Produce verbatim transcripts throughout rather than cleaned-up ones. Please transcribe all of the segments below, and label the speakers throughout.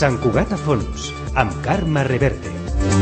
Speaker 1: Sant Cugat a fons, amb Carme Reverte.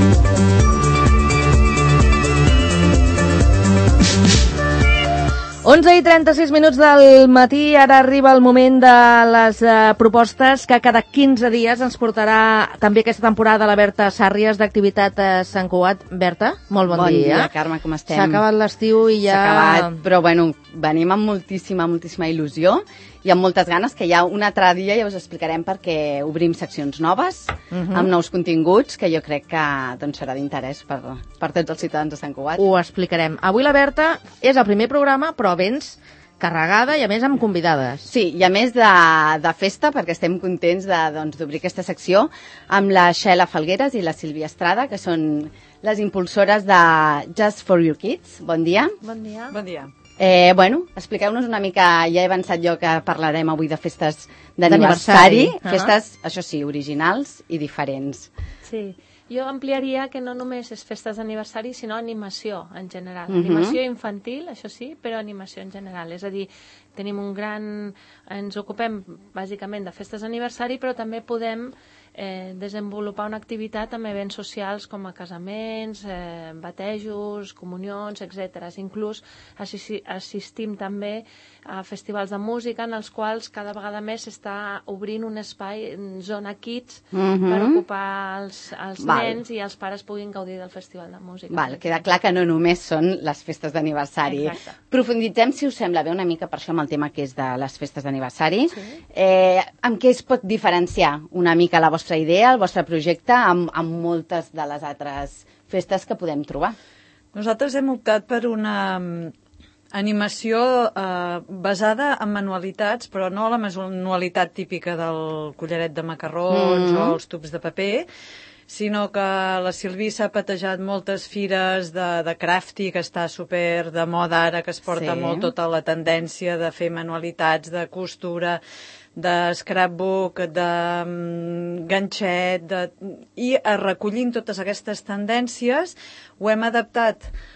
Speaker 2: onze i trenta-sis minuts del matí, ara arriba el moment de les uh, propostes que cada quinze dies ens portarà també aquesta temporada la Berta Sàrries d'activitat a Sant Cugat. Berta, molt bon,
Speaker 3: bon
Speaker 2: dia.
Speaker 3: Bon dia, Carme, com estem?
Speaker 2: S'ha acabat l'estiu i ja...
Speaker 3: S'ha acabat, però bueno, venim amb moltíssima, moltíssima il·lusió i amb moltes ganes, que ja un altre dia ja us explicarem perquè obrim seccions noves, uh -huh. amb nous continguts, que jo crec que doncs, serà d'interès per, per tots els ciutadans de Sant Cugat.
Speaker 2: Ho explicarem. Avui la Berta és el primer programa, però vens carregada i a més amb convidades.
Speaker 3: Sí, i a més de, de festa, perquè estem contents d'obrir doncs, aquesta secció amb la Xela Falgueres i la Sílvia Estrada, que són les impulsores de Just for Your Kids. Bon dia.
Speaker 4: Bon dia.
Speaker 5: Bon dia.
Speaker 3: Eh, bueno, expliqueu-nos una mica, ja he avançat jo que parlarem avui de festes d'aniversari,
Speaker 2: uh -huh.
Speaker 3: festes, això sí, originals i diferents.
Speaker 4: Sí, jo ampliaria que no només és festes d'aniversari, sinó animació en general.
Speaker 3: Uh -huh.
Speaker 4: Animació infantil, això sí, però animació en general. És a dir, tenim un gran... Ens ocupem bàsicament de festes d'aniversari, però també podem eh, desenvolupar una activitat amb events socials com a casaments, eh, batejos, comunions, etcètera. Inclús assi assistim també a festivals de música en els quals cada vegada més s'està obrint un espai, zona kids, uh -huh. per ocupar els, els nens i els pares puguin gaudir del festival de música.
Speaker 3: Val, queda clar que no només són les festes d'aniversari. Profunditzem, si us sembla bé, una mica per això amb el tema que és de les festes d'aniversari. Sí. Eh, amb què es pot diferenciar una mica la vostra idea, el vostre projecte, amb, amb moltes de les altres festes que podem trobar?
Speaker 5: Nosaltres hem optat per una animació eh, basada en manualitats, però no la manualitat típica del collaret de macarrons mm. o els tubs de paper, sinó que la Silvi s'ha patejat moltes fires de, de crafty, que està super de moda ara, que es porta sí. molt tota la tendència de fer manualitats, de costura, de scrapbook, de um, ganxet, de... i recollint totes aquestes tendències ho hem adaptat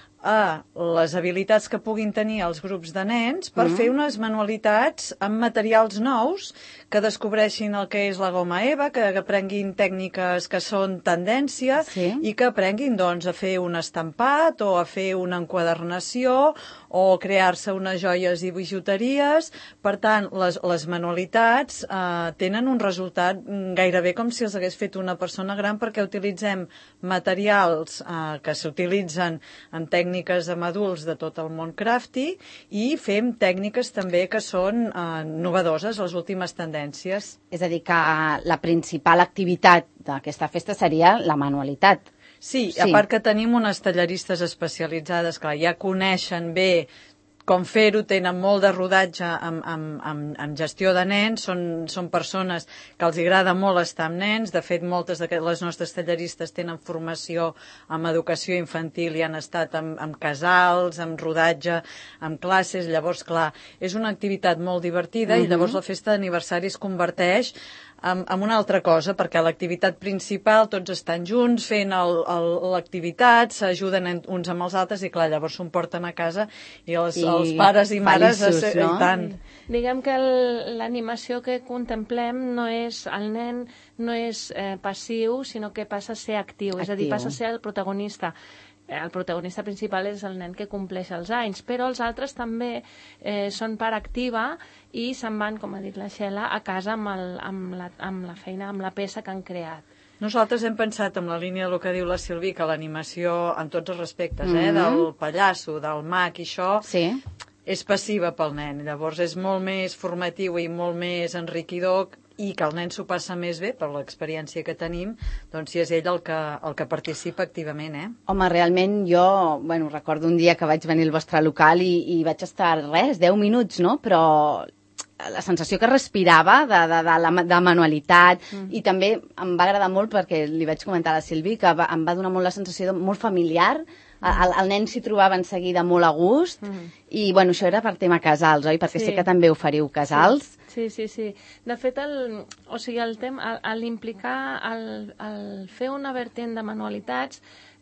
Speaker 5: a les habilitats que puguin tenir els grups de nens per mm. fer unes manualitats amb materials nous que descobreixin el que és la goma eva, que aprenguin tècniques que són tendència sí. i que aprenguin doncs, a fer un estampat o a fer una enquadernació o crear-se unes joies i bijuteries. Per tant, les, les manualitats eh, tenen un resultat gairebé com si els hagués fet una persona gran, perquè utilitzem materials eh, que s'utilitzen en tècniques amb adults de tot el món crafty i fem tècniques també que són eh, novedoses, les últimes tendències.
Speaker 3: És a dir, que la principal activitat d'aquesta festa seria la manualitat.
Speaker 5: Sí, sí, a part que tenim unes tallaristes especialitzades que ja coneixen bé com fer-ho, tenen molt de rodatge amb, amb, amb, amb gestió de nens, són, són persones que els agrada molt estar amb nens. De fet, moltes de les nostres tallaristes tenen formació en educació infantil i han estat amb, amb casals, amb rodatge, amb classes. Llavors, clar, és una activitat molt divertida uh-huh. i llavors la festa d'aniversari es converteix amb, amb una altra cosa, perquè l'activitat principal tots estan junts fent l'activitat, s'ajuden uns amb els altres i clar, llavors s'ho porten a casa i els, I els pares i mares
Speaker 3: feliços, no?
Speaker 5: i tant.
Speaker 4: Diguem que l'animació que contemplem no és, el nen no és eh, passiu, sinó que passa a ser actiu, actiu, és a dir, passa a ser el protagonista. El protagonista principal és el nen que compleix els anys, però els altres també eh, són part activa i se'n van, com ha dit la Xela, a casa amb, el, amb, la, amb la feina, amb la peça que han creat.
Speaker 5: Nosaltres hem pensat en la línia del que diu la Silvi, que l'animació, en tots els respectes, eh, mm-hmm. del pallasso, del mag i això,
Speaker 3: sí.
Speaker 5: és passiva pel nen. Llavors és molt més formatiu i molt més enriquidor i que el nen s'ho passa més bé per l'experiència que tenim, doncs si és ell el que, el que participa activament, eh?
Speaker 3: Home, realment jo, bueno, recordo un dia que vaig venir al vostre local i, i vaig estar, res, deu minuts, no? Però la sensació que respirava de, de, de, la, de manualitat mm. i també em va agradar molt perquè li vaig comentar a la Silvi que va, em va donar molt la sensació de, molt familiar. El, el nen s'hi trobava en seguida molt a gust mm. i bueno, això era per tema casals, oi? Perquè sí. sé que també oferiu casals.
Speaker 4: Sí, sí, sí. De fet, el, o sigui, el tema, l'implicar, el, el fer una vertent de manualitats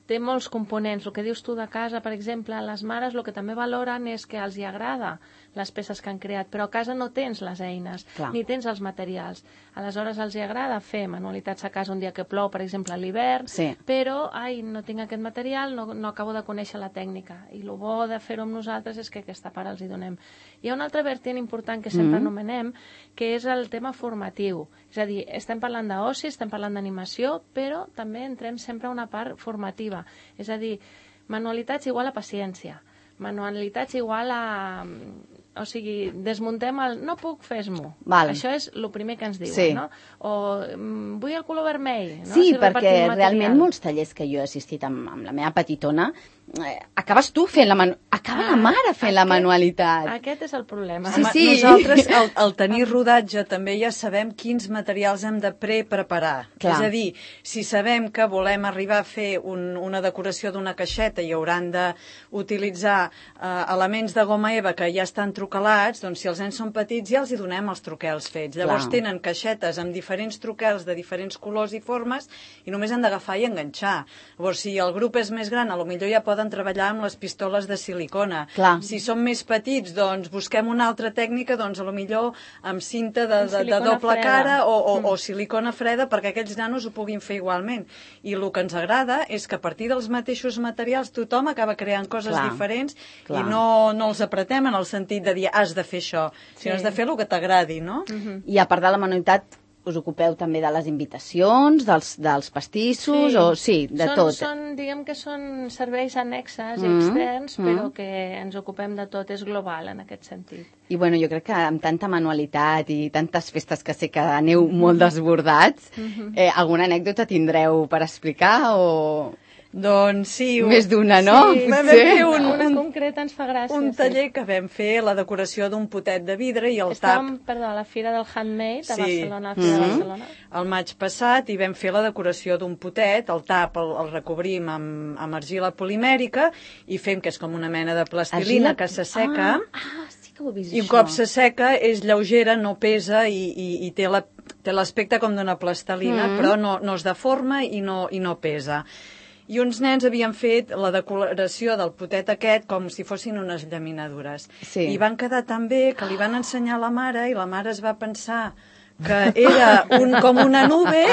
Speaker 4: té molts components. El que dius tu de casa, per exemple, les mares el que també valoren és que els hi agrada les peces que han creat, però a casa no tens les eines,
Speaker 3: Clar.
Speaker 4: ni tens els materials. Aleshores els hi agrada fer manualitats a casa un dia que plou, per exemple, a l'hivern,
Speaker 3: Sí.
Speaker 4: però, ai, no tinc aquest material, no, no acabo de conèixer la tècnica. I el bo de fer-ho amb nosaltres és que aquesta part els hi donem. Hi ha un altre vertent important que sempre
Speaker 3: Mm.
Speaker 4: anomenem, que és el tema formatiu. És a dir, estem parlant d'oci, estem parlant d'animació, però també entrem sempre a una part formativa. És a dir, manualitats igual a paciència, manualitats igual a... O sigui, desmuntem el... No puc, fes-m'ho.
Speaker 3: Val.
Speaker 4: Això és el primer que ens diuen,
Speaker 3: Sí.
Speaker 4: no? O mm, vull el color vermell, no?
Speaker 3: Sí,
Speaker 4: Si
Speaker 3: perquè
Speaker 4: repartim material.
Speaker 3: realment molts tallers que jo he assistit amb, amb la meva petitona, eh, acabes tu fent la manu... acaba la mare fent la
Speaker 4: aquest-
Speaker 3: manualitat.
Speaker 4: Aquest és el problema.
Speaker 3: Sí,
Speaker 5: Home,
Speaker 3: sí.
Speaker 5: Nosaltres, al, al tenir rodatge, també ja sabem quins materials hem de prepreparar.
Speaker 3: Clar.
Speaker 5: És a dir, si sabem que volem arribar a fer un, una decoració d'una caixeta i hauran d'utilitzar eh, elements de goma eva que ja estan trucalats, doncs si els nens són petits ja els hi donem els truquels fets. Llavors
Speaker 3: Clar.
Speaker 5: tenen caixetes amb diferents truquels de diferents colors i formes i només han d'agafar i enganxar. Llavors, si el grup és més gran, a lo millor ja poden treballar amb les pistoles de silicona.
Speaker 3: Clar.
Speaker 5: Si són més petits, doncs busquem una altra tècnica, doncs a lo millor amb cinta de,
Speaker 4: Amb
Speaker 5: de, de
Speaker 4: silicona
Speaker 5: doble
Speaker 4: freda.
Speaker 5: cara o, o,
Speaker 4: Mm.
Speaker 5: o silicona freda perquè aquells nanos ho puguin fer igualment. I el que ens agrada és que a partir dels mateixos materials tothom acaba creant coses
Speaker 3: Clar.
Speaker 5: diferents
Speaker 3: Clar.
Speaker 5: i no, no els apretem en el sentit de dir has de fer això, sinó
Speaker 4: Sí.
Speaker 5: has de fer el que t'agradi, no?
Speaker 3: I a part de la manualitat, us ocupeu també de les invitacions, dels, dels pastissos,
Speaker 4: Sí.
Speaker 3: o sí, de
Speaker 4: són,
Speaker 3: tot.
Speaker 4: Són, diguem que són serveis annexes i
Speaker 3: Mm,
Speaker 4: externs,
Speaker 3: mm.
Speaker 4: però que ens ocupem de tot, és global en aquest sentit.
Speaker 3: I bueno, jo crec que amb tanta manualitat i tantes festes que sé que aneu molt desbordats, eh, alguna anècdota tindreu per explicar o...
Speaker 5: Doncs sí. un-
Speaker 3: Més d'una, no?
Speaker 4: Sí,
Speaker 5: Vam
Speaker 3: Potser?
Speaker 5: fer un,
Speaker 4: una
Speaker 5: un,
Speaker 4: concreta ens fa gràcia.
Speaker 5: un
Speaker 4: sí.
Speaker 5: taller que vam fer la decoració d'un potet de vidre i el
Speaker 4: Estàvem,
Speaker 5: tap
Speaker 4: perdó, a la Fira del Handmade a
Speaker 5: Sí.
Speaker 4: Barcelona, a la Fira de
Speaker 3: Mhm.
Speaker 4: Barcelona.
Speaker 5: el maig passat i vam fer la decoració d'un potet, el tap el, el recobrim amb, amb argila polimèrica i fem que és com una mena de plastilina
Speaker 3: Argila-
Speaker 5: que s'asseca.
Speaker 3: Ah, ah, sí que ho he vist,
Speaker 5: I un
Speaker 3: això.
Speaker 5: cop s'asseca és lleugera, no pesa i, i, i té la- té l'aspecte com d'una plastilina,
Speaker 3: Mm.
Speaker 5: però no, no es deforma i no, i no pesa. I uns nens havien fet la decoració del potet aquest com si fossin unes llaminadures.
Speaker 3: Sí.
Speaker 5: I van quedar tan bé que li van ensenyar a la mare i la mare es va pensar que era un, com una nube.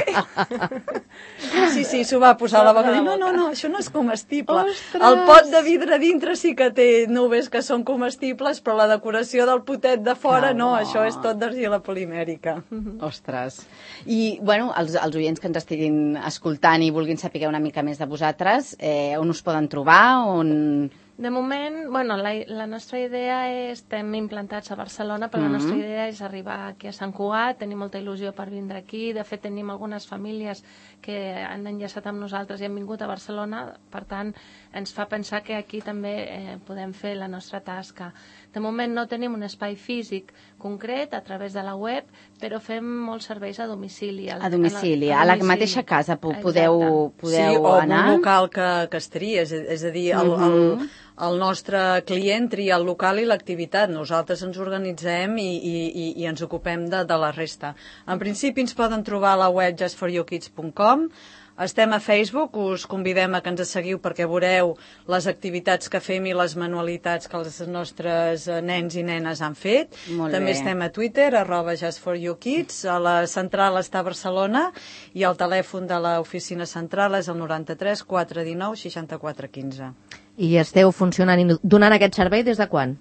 Speaker 5: Sí, sí, s'ho va posar a la boca. No, no, no, això no és comestible.
Speaker 3: Ostres!
Speaker 5: El pot de vidre dintre sí que té nubes que són comestibles, però la decoració del potet de fora
Speaker 3: Que
Speaker 5: no,
Speaker 3: bo.
Speaker 5: això és tot d'argila polimèrica.
Speaker 3: Ostres. I, bueno, els, els oients que ens estiguin escoltant i vulguin saber una mica més de vosaltres, eh, on us poden trobar, on...
Speaker 4: De moment, bueno, la, la nostra idea és, estem implantats a Barcelona, però
Speaker 3: Mhm.
Speaker 4: la nostra idea és arribar aquí a Sant Cugat, tenim molta il·lusió per vindre aquí, de fet tenim algunes famílies que han enllaçat amb nosaltres i han vingut a Barcelona, per tant ens fa pensar que aquí també eh, podem fer la nostra tasca. De moment no tenim un espai físic concret a través de la web, però fem molts serveis a domicili.
Speaker 3: A domicili, a la mateixa casa po- podeu, podeu
Speaker 5: Sí, o
Speaker 3: anar.
Speaker 5: un local que, que es tria, és, és a dir, el, el, el nostre client tria el local i l'activitat. Nosaltres ens organitzem i, i, i, i ens ocupem de, de la resta. En principi ens poden trobar a la web just for you kids punt com. Estem a Facebook, us convidem a que ens seguiu perquè veureu les activitats que fem i les manualitats que els nostres eh, nens i nenes han fet.
Speaker 3: Molt
Speaker 5: També
Speaker 3: bé.
Speaker 5: estem a Twitter, arroba just for you kids. A la central està a Barcelona i el telèfon de l'oficina central és el noranta-tres quatre dinou seixanta-quatre quinze.
Speaker 2: I esteu funcionant i donant aquest servei des de quan?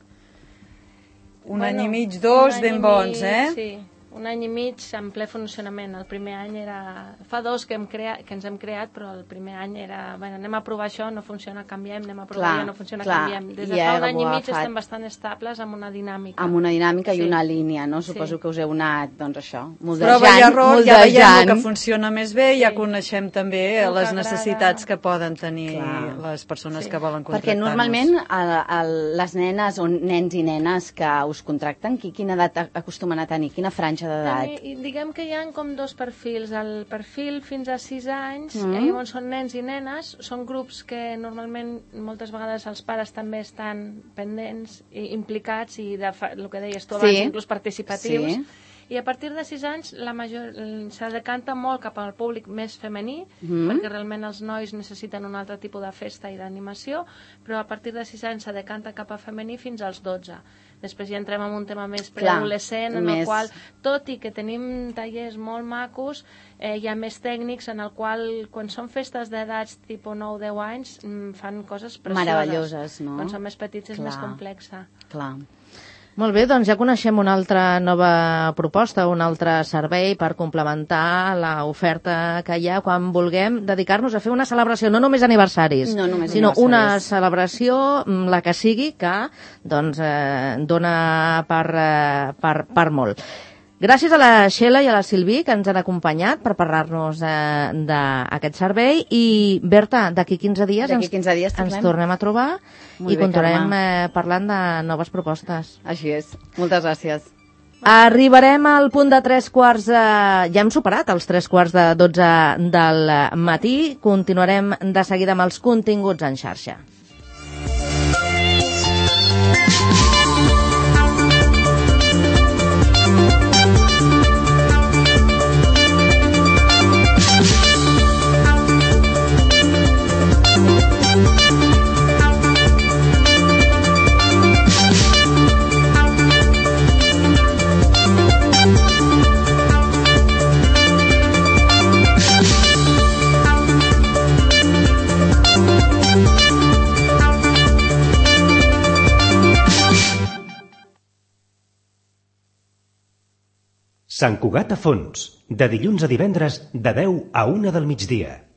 Speaker 5: Un any i mig, dos,
Speaker 4: un any
Speaker 5: ben
Speaker 4: i
Speaker 5: bons,
Speaker 4: mig,
Speaker 5: eh?
Speaker 4: Sí, un any i mig en ple funcionament. El primer any era... Fa dos que, hem creat, que ens hem creat, però el primer any era... Bueno, anem a provar això, no funciona, canviem, anem a provar
Speaker 3: Clar,
Speaker 4: allò, no funciona,
Speaker 3: clar.
Speaker 4: canviem. Des de
Speaker 3: I
Speaker 4: fa
Speaker 3: heu
Speaker 4: un any i mig
Speaker 3: agafat-
Speaker 4: estem bastant estables amb una dinàmica.
Speaker 3: Amb una dinàmica i
Speaker 4: Sí.
Speaker 3: una línia, no? Suposo
Speaker 4: Sí.
Speaker 3: que us heu anat, doncs això, moldejant,
Speaker 5: Prova i error, ja veiem el que
Speaker 3: moldejant.
Speaker 5: funciona més bé i ja
Speaker 4: Sí.
Speaker 5: coneixem també
Speaker 4: El que
Speaker 5: les
Speaker 4: agrada.
Speaker 5: necessitats que poden tenir
Speaker 3: Clar.
Speaker 5: les persones
Speaker 4: Sí.
Speaker 5: que volen contractar-nos.
Speaker 3: Perquè normalment a, a les nenes o nens i nenes que us contracten, qui, quina edat acostumen a tenir? Quina franja d'edat?
Speaker 4: També, i diguem que hi ha com dos perfils. El perfil fins a sis anys,
Speaker 3: Mm.
Speaker 4: mm. llavors són nens i nenes, són grups que normalment moltes vegades els pares també estan pendents i implicats i de fa, el que deies tu abans,
Speaker 3: Sí.
Speaker 4: inclús participatius.
Speaker 3: Sí.
Speaker 4: I a partir de sis anys la major, se decanta molt cap al públic més femení,
Speaker 3: Mm.
Speaker 4: perquè realment els nois necessiten un altre tipus de festa i d'animació, però a partir de sis anys se decanta cap a femení fins als dotze. Després ja entrem en un tema més preadolescent, en
Speaker 3: més-
Speaker 4: el qual, tot i que tenim tallers molt macos, eh, hi ha més tècnics en el qual, quan són festes d'edats tipus nou deu anys, mm, fan coses precioses.
Speaker 3: Meravelloses, no?
Speaker 4: Quan són més petits és
Speaker 3: Clar.
Speaker 4: més complexa.
Speaker 3: Clar.
Speaker 2: Molt bé, doncs ja coneixem una altra nova proposta, un altre servei per complementar l'oferta que hi ha quan vulguem dedicar-nos a fer una celebració, no només aniversaris,
Speaker 3: No només
Speaker 2: sinó una
Speaker 3: aniversaris.
Speaker 2: celebració, mm, la que sigui, que doncs, eh, dona per, eh, per, per molt. Gràcies a la Xela i a la Silvi que ens han acompanyat per parlar-nos eh, d'aquest servei i Berta, d'aquí quinze dies,
Speaker 3: D'aquí
Speaker 2: ens,
Speaker 3: quinze dies
Speaker 2: ens
Speaker 3: tornem.
Speaker 2: tornem a trobar
Speaker 3: Molt
Speaker 2: i
Speaker 3: bé,
Speaker 2: continuarem
Speaker 3: Carme.
Speaker 2: eh, parlant de noves propostes.
Speaker 3: Així és. Moltes gràcies.
Speaker 2: Arribarem al punt de tres quarts, eh, ja hem superat els tres quarts de dotze del matí, continuarem de seguida amb els continguts en xarxa.
Speaker 1: Sant Cugat a fons, de dilluns a divendres de deu a una del migdia.